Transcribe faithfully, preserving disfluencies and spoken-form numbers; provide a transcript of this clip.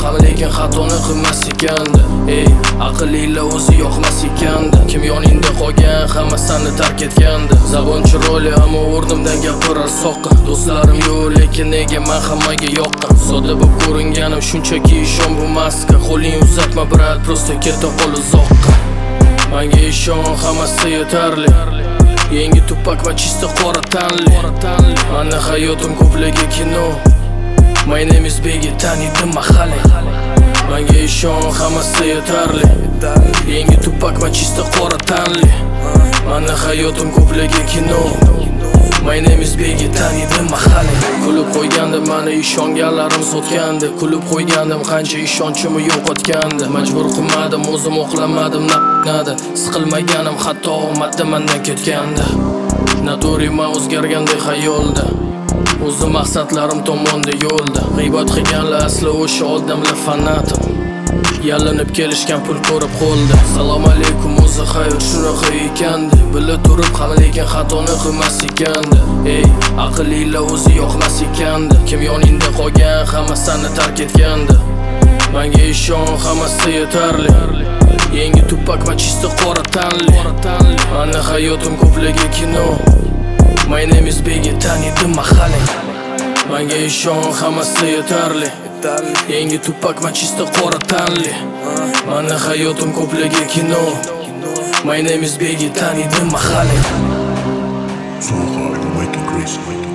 ham lekin xatoni qilmas ekandi. Ey, aqllilar o'zi yoqmas ekandi. Kim yoningda qolgan hamma seni tark etgandi. Zabon chiroyli ammo o'rnimdan gapirar soqqin. Do'stlarim yo'q lekin nega men hammaga yoqqan. Sodda bo'lib ko'ringanim shunchaki ishon bu maska. Qo'ling uzatma brat, prosta keta qol uzoqqa. Menga ishon, hammasi yetarli. Yangi tupak va chista qora tanli. Mani hayotim ko'pligi kino. My name is Biggie, tanidim mahalla. Menga ishon, hammasi yetarli. Yangi tupak va chista qora tanli. Mani hayotim ko'pligi kino. My name is Biggie, tanidim mahalla. Kulib qo'ygandim, mani ishonganlarim sotgandi. Kulib qo'ygandim, qancha ishonchimni yo'qotgandi. Majbur qilmadim, o'zim oqlamadim, nada. Siqilmaganim, hatto omadda mendan ketgandi. Naturi men o'zgargandek xayolda. O'zim maqsadlarim tomonda yo'lda. G'iybat qilganlar asli o'sha odamlar fanatim. Yalinib kelishgan pul ko'rib qo'lda. Salom alaykum, o'zi hayot shunaqa ekandi. Bila turib ham lekin xatoni qilmas ekandi. Ey, aqllilar o'zi yoqmas ekandi. Kim yoningda qolgan hamma seni tark etgandi. Menga ishon, hammasi yetarli. Yangi tupak va chista qora tanli. Mani hayotim ko'pligi kino. My name is Biggie, tanidim mahalla. Menga ishon, hammasi yetarli. Yangi tupak va chista qora tanli. Mani hayotim ko'pligi kino. My name is Biggie, tanidim mahalla. So hard, making crazy.